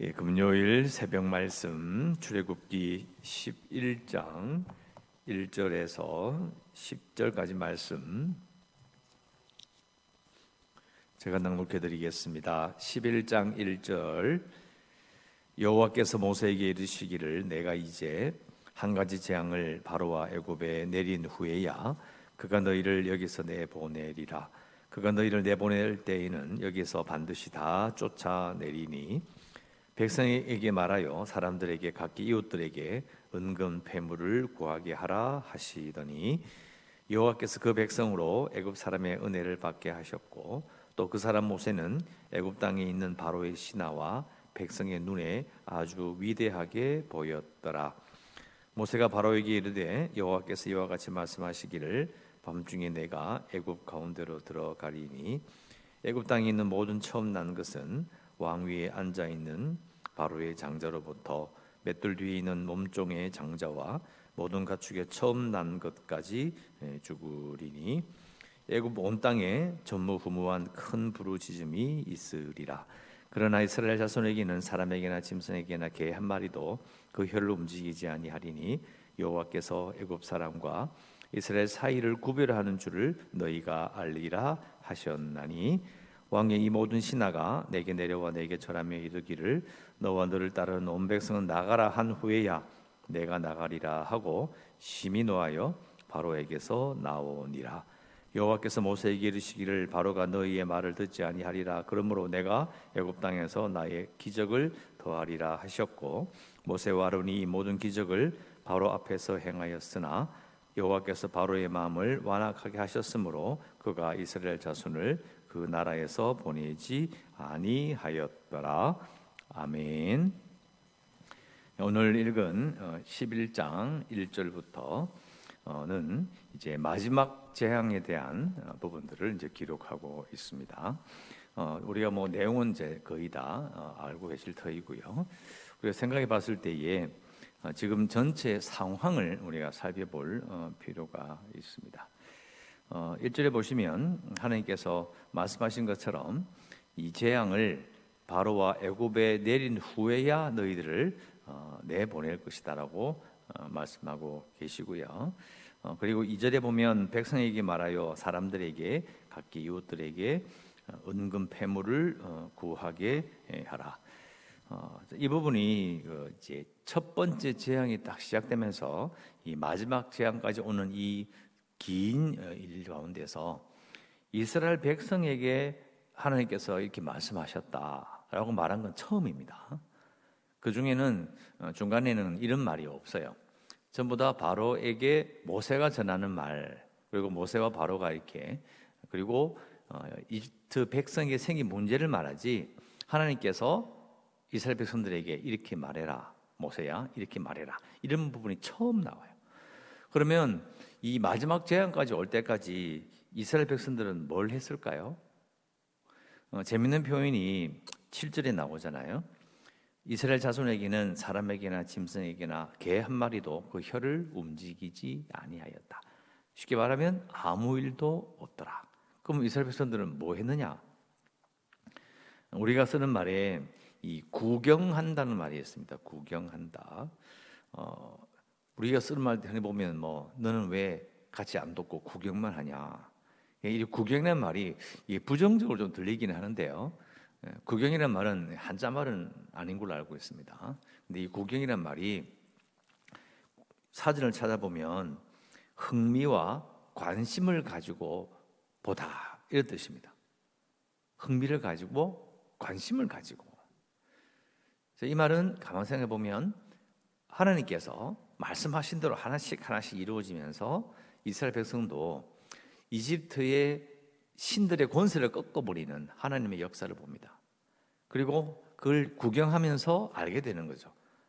금요일 새벽 말씀 출애굽기 11장 1절에서 10절까지 말씀 제가 낭독해 드리겠습니다. 11장 1절 여호와께서 모세에게 이르시기를 내가 이제 한 가지 재앙을 바로와 애굽에 내린 후에야 그가 너희를 여기서 내보내리라. 그가 너희를 내보낼 때에는 여기서 반드시 다 쫓아내리니 백성에게 말하여 사람들에게 각기 이웃들에게 은금 패물을 구하게 하라 하시더니 여호와께서 그 백성으로 애굽 사람의 은혜를 받게 하셨고 또 그 사람 모세는 애굽 땅에 있는 바로의 신하와 백성의 눈에 아주 위대하게 보였더라. 모세가 바로에게 이르되 여호와께서 이와 같이 말씀하시기를 밤중에 내가 애굽 가운데로 들어가리니 애굽 땅에 있는 모든 처음 난 것은 왕 위에 앉아 있는 바로의 장자로부터 맷돌 뒤에 있는 몸종의 장자와 모든 가축의 처음 난 것까지 죽으리니 애굽 온 땅에 전무후무한 큰 부르짖음이 있으리라. 그러나 이스라엘 자손에게는 사람에게나 짐승에게나 개 한 마리도 그 혀를 움직이지 아니하리니 여호와께서 애굽 사람과 이스라엘 사이를 구별하는 줄을 너희가 알리라 하셨나니 왕의 이 모든 신하가 내게 내려와 내게 절하며 이르기를 너와 너를 따르는 온 백성은 나가라 한 후에야 내가 나가리라 하고 심히 노하여 바로에게서 나오니라. 여호와께서 모세에게 이르시기를 바로가 너희의 말을 듣지 아니하리라. 그러므로 내가 애굽 땅에서 나의 기적을 더하리라 하셨고 모세와 아론이 이 모든 기적을 바로 앞에서 행하였으나 여호와께서 바로의 마음을 완악하게 하셨으므로 그가 이스라엘 자손을 그 나라에서 보내지 아니하였더라. 아멘. 오늘 읽은 11장 1절부터는 이제 마지막 재앙에 대한 부분들을 이제 기록하고 있습니다. 우리가 뭐 내용은 이제 거의 다 알고 계실 터이고요. 우리가 생각해 봤을 때에 지금 전체 상황을 우리가 살펴볼 필요가 있습니다. 1절에 보시면 하나님께서 말씀하신 것처럼 이 재앙을 바로와 애굽에 내린 후에야 너희들을 내보낼 것이다라고 말씀하고 계시고요. 그리고 2절에 보면 백성에게 말하여 사람들에게 각기 이웃들에게 은금 패물을 구하게 하라. 이 부분이 이제 첫 번째 재앙이 딱 시작되면서 이 마지막 재앙까지 오는 이 긴 일 가운데서 이스라엘 백성에게 하나님께서 이렇게 말씀하셨다라고 말한 건 처음입니다. 그 중에는 중간에는 이런 말이 없어요. 전부 다 바로에게 모세가 전하는 말, 그리고 모세와 바로가 이렇게, 그리고 이집트 백성에게 생긴 문제를 말하지 하나님께서 이스라엘 백성들에게 이렇게 말해라, 모세야 이렇게 말해라, 이런 부분이 처음 나와요. 그러면 이 마지막 재앙까지 올 때까지 이스라엘 백성들은 뭘 했을까요? 재밌는 표현이 7절에 나오잖아요. 이스라엘 자손에게는 사람에게나 짐승에게나 개 한 마리도 그 혀를 움직이지 아니하였다. 쉽게 말하면 아무 일도 없더라. 그럼 이스라엘 백성들은 뭐 했느냐? 우리가 쓰는 말에 이 구경한다는 말이 있습니다. 구경한다. 우리가 쓰는 말 흔히 보면 뭐 너는 왜 같이 안 돕고 구경만 하냐? 이 구경이라는 말이 부정적으로 좀 들리기는 하는데요. 구경이라는 말은 한자 말은 아닌 걸로 알고 있습니다. 근데 이 구경이라는 말이 사전을 찾아보면 흥미와 관심을 가지고 보다 이런 뜻입니다. 흥미를 가지고 관심을 가지고. 이 말은 가만 생각해 보면 하나님께서 말씀하신 대로 하나씩 이루어지면서 이스라엘 백성도 이집트의 신들의 권세를 꺾어버리는 하나님의 역사를 봅니다. 그리고 그걸 구경하면서 알게 되는 거죠.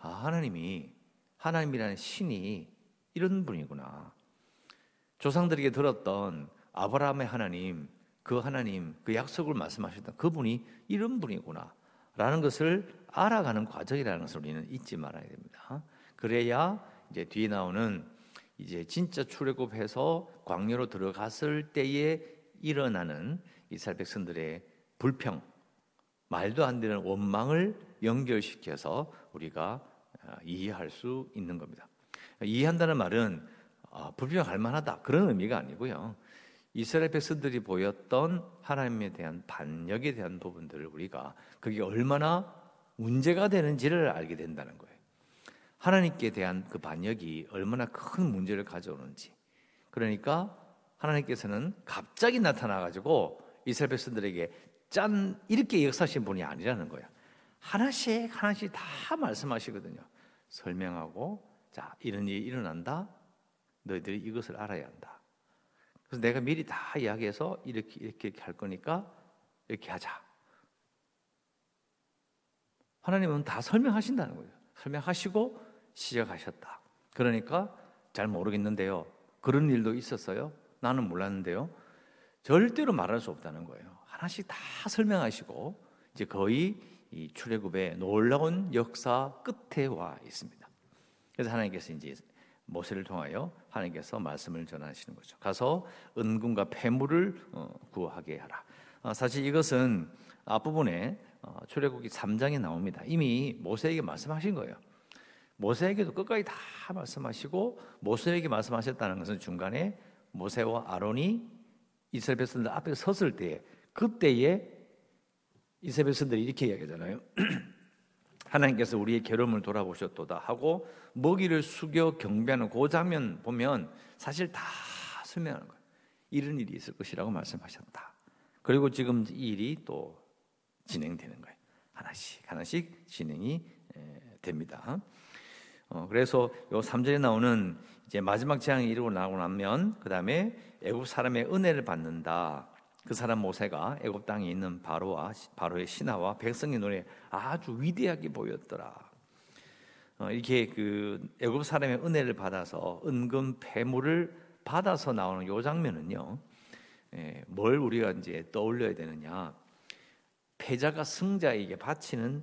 하나님이라는 신이 이런 분이구나. 조상들에게 들었던 아브라함의 하나님, 그 약속을 말씀하셨던 그분이 이런 분이구나 라는 것을 알아가는 과정이라는 것을 우리는 잊지 말아야 됩니다. 그래야 이제 뒤에 나오는 이제 진짜 출애굽해서 광야로 들어갔을 때에 일어나는 이스라엘 백성들의 불평, 말도 안 되는 원망을 연결시켜서 우리가 이해할 수 있는 겁니다. 이해한다는 말은 불평할 만하다 그런 의미가 아니고요. 이스라엘 백성들이 보였던 하나님에 대한 반역에 대한 부분들을 우리가 그게 얼마나 문제가 되는지를 알게 된다는 거예요. 하나님께 대한 그 반역이 얼마나 큰 문제를 가져오는지. 그러니까 하나님께서는 갑자기 나타나가지고 이스라엘 백성들에게 짠 이렇게 역사하신 분이 아니라는 거예요. 하나씩 하나씩 다 말씀하시거든요. 설명하고, 자, 이런 일이 일어난다. 너희들이 이것을 알아야 한다. 그래서 내가 미리 다 이야기해서 이렇게 할 거니까 이렇게 하자. 하나님은 다 설명하신다는 거예요. 설명하시고 시작하셨다. 그러니까 잘 모르겠는데요. 그런 일도 있었어요? 나는 몰랐는데요. 절대로 말할 수 없다는 거예요. 하나씩 다 설명하시고 이제 거의 이 출애굽의 놀라운 역사 끝에 와 있습니다. 그래서 하나님께서 이제 모세를 통하여 하나님께서 말씀을 전하시는 거죠. 가서 은금과 폐물을 구하게 하라. 사실 이것은 앞부분에 출애굽기 3장에 나옵니다. 이미 모세에게 말씀하신 거예요. 모세에게도 끝까지 다 말씀하시고 모세에게 말씀하셨다는 것은 중간에 모세와 아론이 이스라엘 백성들 앞에 섰을 때 그때에 이스라엘 백성들이 이렇게 이야기하잖아요. 하나님께서 우리의 괴로움을 돌아보셨도다 하고 먹이를 숙여 경배하는 그 장면 보면 사실 다 설명하는 거예요. 이런 일이 있을 것이라고 말씀하셨다. 그리고 지금 이 일이 또 진행되는 거예요. 하나씩 하나씩 진행이 됩니다. 그래서 요 3절에 나오는 이제 마지막 재앙이 이루고 나고 나면 그 다음에 애굽 사람의 은혜를 받는다. 그 사람 모세가 애굽 땅에 있는 바로의 신하와 백성의 눈에 아주 위대하게 보였더라. 이렇게 그 애굽 사람의 은혜를 받아서 은금 폐물을 받아서 나오는 요 장면은요. 뭘 우리가 이제 떠올려야 되느냐? 패자가 승자에게 바치는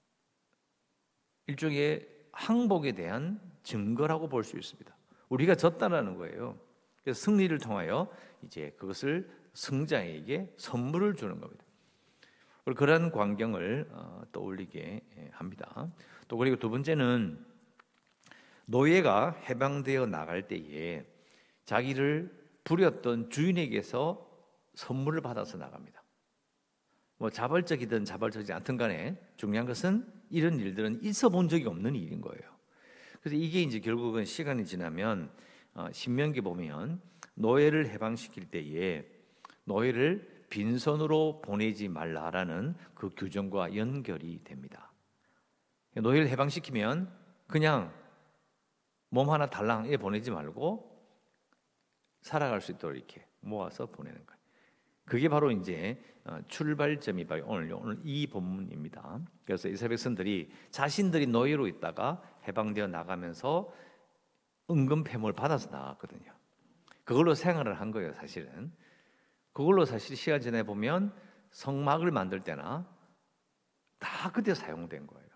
일종의 항복에 대한 증거라고 볼 수 있습니다. 우리가 졌다라는 거예요. 그래서 승리를 통하여 이제 그것을 승자에게 선물을 주는 겁니다. 그런 광경을 떠올리게 합니다. 또 그리고 두 번째는 노예가 해방되어 나갈 때에 자기를 부렸던 주인에게서 선물을 받아서 나갑니다. 뭐 자발적이든 자발적이지 않든 간에 중요한 것은 이런 일들은 있어 본 적이 없는 일인 거예요. 그래서 이게 이제 결국은 시간이 지나면 신명기 보면 노예를 해방시킬 때에 노예를 빈손으로 보내지 말라라는 그 규정과 연결이 됩니다. 노예를 해방시키면 그냥 몸 하나 달랑 보내지 말고 살아갈 수 있도록 이렇게 모아서 보내는 거예요. 그게 바로 이제 출발점이 바로 오늘 이 본문입니다. 그래서 이스라엘 백성들이 자신들이 노예로 있다가 해방되어 나가면서 은금 폐물 받아서 나갔거든요. 그걸로 생활을 한 거예요, 사실은. 그걸로 사실 시간 지나 보면 성막을 만들 때나 다 그때 사용된 거예요.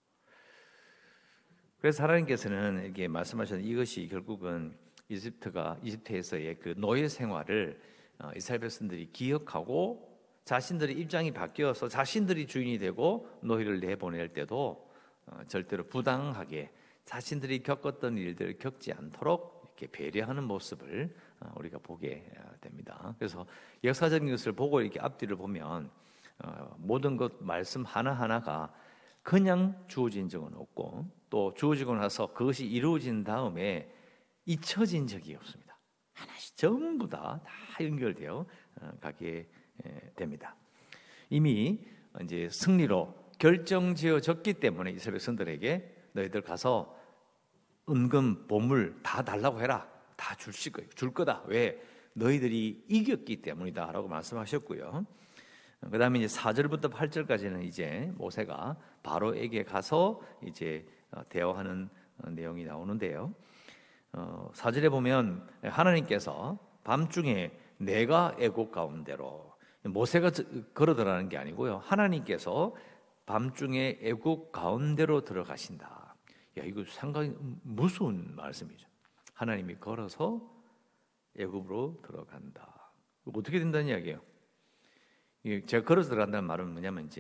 그래서 하나님께서는 이렇게 말씀하셨는데 이것이 결국은 이집트에서의 그 노예 생활을 이스라엘 백성들이 기억하고 자신들의 입장이 바뀌어서 자신들이 주인이 되고 노예를 내보낼 때도 절대로 부당하게 자신들이 겪었던 일들을 겪지 않도록 이렇게 배려하는 모습을 우리가 보게 됩니다. 그래서 역사적인 것을 보고 이렇게 앞뒤를 보면 모든 것 말씀 하나하나가 그냥 주어진 적은 없고 또 주어지고 나서 그것이 이루어진 다음에 잊혀진 적이 없습니다. 하나씩 전부 다 연결되어 가게 됩니다. 이미 이제 승리로 결정지어졌기 때문에 이스라엘 백성들에게 너희들 가서 은금 보물 다 달라고 해라. 다 줄 거다. 왜? 너희들이 이겼기 때문이다라고 말씀하셨고요. 그다음에 이제 4절부터 8절까지는 이제 모세가 바로에게 가서 이제 대화하는 내용이 나오는데요. 4절에 보면 하나님께서 밤중에 내가 애국 가운데로 모세가 걸어들어가는 게 아니고요. 하나님께서 밤중에 애국 가운데로 들어가신다. 야, 이거 상당히 무서운 말씀이죠. 하나님이 걸어서 애국으로 들어간다. 어떻게 된다는 이야기예요? 제가 걸어서 들어간다는 말은 뭐냐면 이제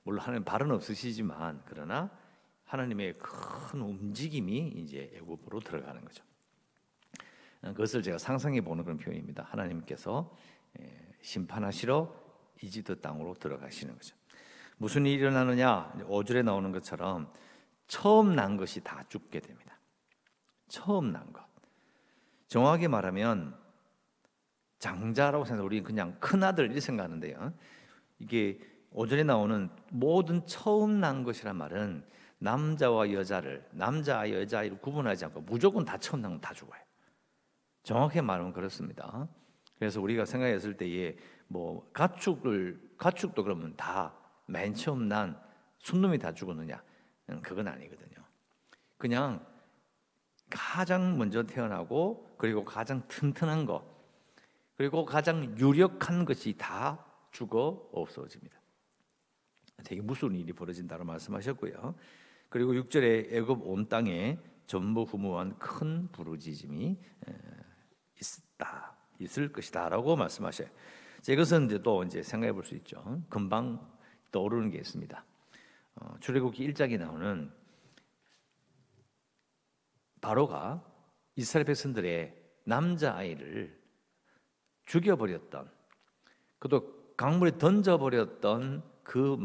물론 하나님 발은 없으시지만 그러나 하나님의 큰 움직임이 이제 애굽으로 들어가는 거죠. 그것을 제가 상상해 보는 그런 표현입니다. 하나님께서 심판하시러 이집트 땅으로 들어가시는 거죠. 무슨 일이 일어나느냐? 5절에 나오는 것처럼 처음 난 것이 다 죽게 됩니다. 처음 난 것. 정확하게 말하면 장자라고 생각해서 우리는 그냥 큰아들 이렇게 생각하는데요. 이게 5절에 나오는 모든 처음 난 것이란 말은 남자와 여자를, 남자와 여자아이를 구분하지 않고 무조건 다 처음 난 건 다 죽어요. 정확히 말하면 그렇습니다. 그래서 우리가 생각했을 때에 뭐 가축도 그러면 다 맨 처음 난 순놈이 다 죽었느냐? 그건 아니거든요. 그냥 가장 먼저 태어나고 그리고 가장 튼튼한 것 그리고 가장 유력한 것이 다 죽어 없어집니다. 되게 무서운 일이 벌어진다고 말씀하셨고요. 그리고 6절에 애굽 온 땅에 전무후무한 큰 부르짖음이 있을 것이다라고 말씀하셔요. 이것은 이제 생각해 볼 수 있죠. 금방 떠오르는 게 있습니다. 출애굽기 1장에 나오는 바로가 이스라엘 백성들의 남자아이를 죽여버렸던, 그도 강물에 던져버렸던 그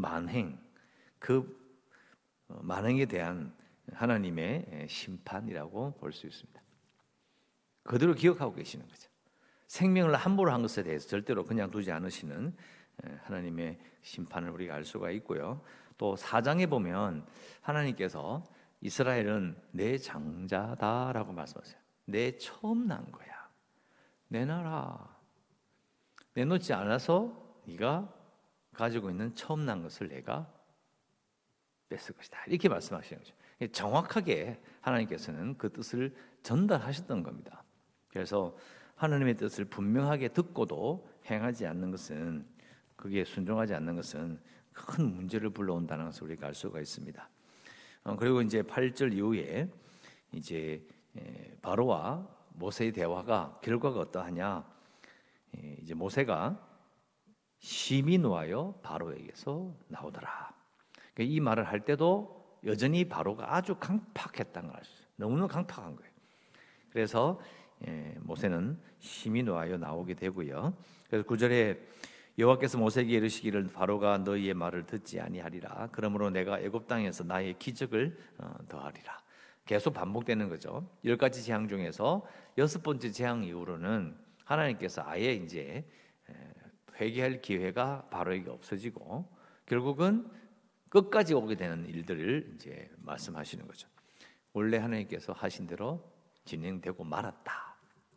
만행에 대한 하나님의 심판이라고 볼 수 있습니다. 그대로 기억하고 계시는 거죠. 생명을 함부로 한 것에 대해서 절대로 그냥 두지 않으시는 하나님의 심판을 우리가 알 수가 있고요. 또 4장에 보면 하나님께서 이스라엘은 내 장자다라고 말씀하세요. 내 처음 난 거야. 내놔라. 내놓지 않아서 네가 가지고 있는 처음 난 것을 내가 뺐을 것이다. 이렇게 말씀하시는 거죠. 정확하게 하나님께서는 그 뜻을 전달하셨던 겁니다. 그래서 하나님의 뜻을 분명하게 듣고도 행하지 않는 것은, 그게 순종하지 않는 것은 큰 문제를 불러온다는 것을 우리가 알 수가 있습니다. 그리고 이제 8절 이후에 이제 바로와 모세의 대화가 결과가 어떠하냐? 이제 모세가 심히 노하여 바로에게서 나오더라. 이 말을 할 때도 여전히 바로가 아주 강팍했다는 걸 알 수 있어요. 너무너무 강팍한 거예요. 그래서 모세는 심히 노하여 나오게 되고요. 그래서 9절에 여호와께서 모세에게 이르시기를 바로가 너희의 말을 듣지 아니하리라. 그러므로 내가 애굽 땅에서 나의 기적을 더하리라. 계속 반복되는 거죠. 10가지 재앙 중에서 6번째 재앙 이후로는 하나님께서 아예 이제 회개할 기회가 바로에게 없어지고 결국은 끝까지 오게 되는 일들을 이제 말씀하시는 거죠. 원래 하나님께서 하신 대로 진행되고 말았다.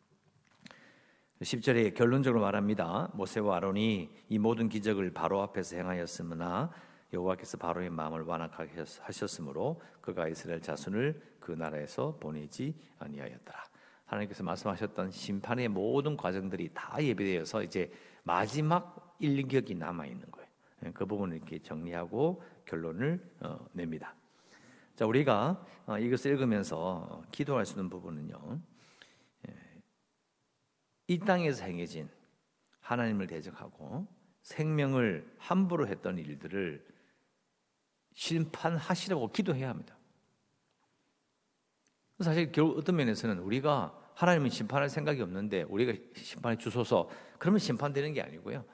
10절에 결론적으로 말합니다. 모세와 아론이 이 모든 기적을 바로 앞에서 행하였으므나 여호와께서 바로의 마음을 완악하게 하셨으므로 그가 이스라엘 자손을 그 나라에서 보내지 아니하였더라. 하나님께서 말씀하셨던 심판의 모든 과정들이 다 예비되어서 이제 마지막 일격이 남아 있는 거예요. 그 부분을 이렇게 정리하고 결론을 냅니다. 자, 우리가 이것을 읽으면서 기도할 수 있는 부분은요, 이 땅에서 행해진 하나님을 대적하고 생명을 함부로 했던 일들을 심판하시라고 기도해야 합니다. 사실 결국 어떤 면에서는 우리가 하나님은 심판할 생각이 없는데 우리가 심판해 주소서 그러면 심판되는 게 아니고요.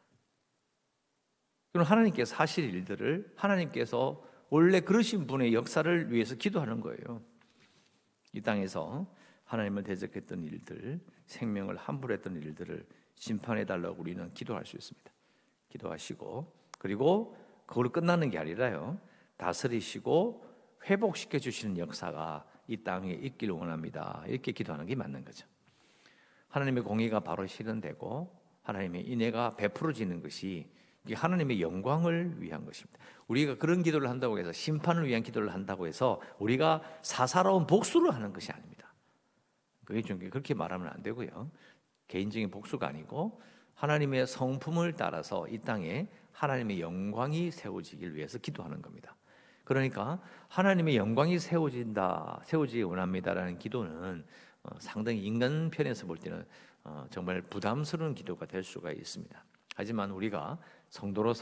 그럼 하나님께서 하실 일들을 하나님께서 원래 그러신 분의 역사를 위해서 기도하는 거예요. 이 땅에서 하나님을 대적했던 일들, 생명을 함부로 했던 일들을 심판해달라고 우리는 기도할 수 있습니다. 기도하시고 그리고 그걸로 끝나는 게 아니라요, 다스리시고 회복시켜 주시는 역사가 이 땅에 있기를 원합니다. 이렇게 기도하는 게 맞는 거죠. 하나님의 공의가 바로 실현되고 하나님의 인애가 베풀어지는 것이 이게 하나님의 영광을 위한 것입니다. 우리가 그런 기도를 한다고 해서 심판을 위한 기도를 한다고 해서 우리가 사사로운 복수를 하는 것이 아닙니다. 그게 좀 그렇게 말하면 안 되고요. 개인적인 복수가 아니고 하나님의 성품을 따라서 이 땅에 하나님의 영광이 세워지길 위해서 기도하는 겁니다. 그러니까 하나님의 영광이 세워지기 원합니다라는 기도는 상당히 인간 편에서 볼 때는 정말 부담스러운 기도가 될 수가 있습니다. 하지만 우리가 성도로서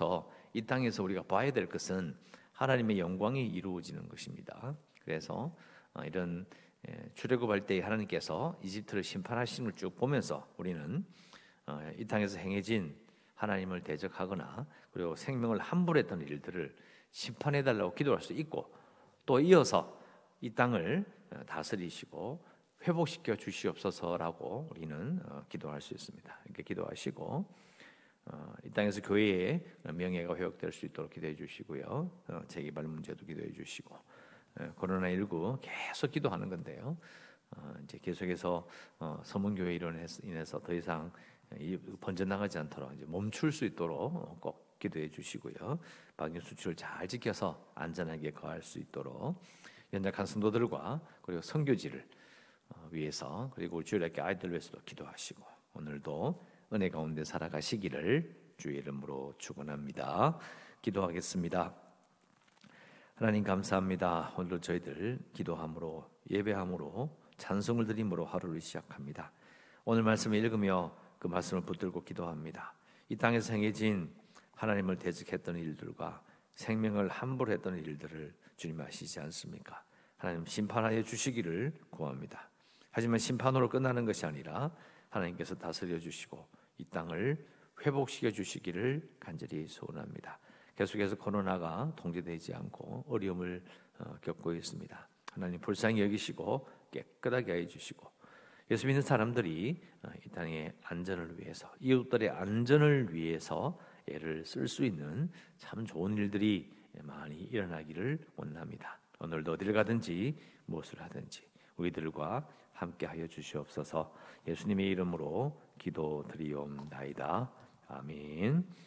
이 땅에서 우리가 봐야 될 것은 하나님의 영광이 이루어지는 것입니다. 그래서 이런 출애굽할 때 하나님께서 이집트를 심판하시는 걸 쭉 보면서 우리는 이 땅에서 행해진 하나님을 대적하거나 그리고 생명을 함부했던 일들을 심판해달라고 기도할 수 있고, 또 이어서 이 땅을 다스리시고 회복시켜 주시옵소서라고 우리는 기도할 수 있습니다. 이렇게 기도하시고 이 땅에서 교회의 명예가 회복될 수 있도록 기도해 주시고요. 재개발 문제도 기도해 주시고, 코로나19 계속 기도하는 건데요. 이제 계속해서 서문교회 인해서 더 이상 번져나가지 않도록 이제 멈출 수 있도록 꼭 기도해 주시고요. 방역 수칙을 잘 지켜서 안전하게 거할 수 있도록 연약한 성도들과 그리고 선교지를 위해서, 그리고 주일학교 아이들 위해서도 기도하시고, 오늘도 은혜 가운데 살아가시기를 주의 이름으로 축원합니다. 기도하겠습니다. 하나님 감사합니다. 오늘도 저희들 기도함으로, 예배함으로, 찬송을 드림으로 하루를 시작합니다. 오늘 말씀을 읽으며 그 말씀을 붙들고 기도합니다. 이 땅에서 행해진 하나님을 대적했던 일들과 생명을 함부로 했던 일들을 주님 아시지 않습니까? 하나님 심판하여 주시기를 구합니다. 하지만 심판으로 끝나는 것이 아니라 하나님께서 다스려 주시고 이 땅을 회복시켜 주시기를 간절히 소원합니다. 계속해서 코로나가 통제되지 않고 어려움을 겪고 있습니다. 하나님 불쌍히 여기시고 깨끗하게 해 주시고, 예수 믿는 사람들이 이 땅의 안전을 위해서, 이웃들의 안전을 위해서 애를 쓸 수 있는 참 좋은 일들이 많이 일어나기를 원합니다. 오늘도 어디를 가든지 무엇을 하든지 우리들과 함께하여 주시옵소서. 예수님의 이름으로 기도드리옵나이다. 아멘.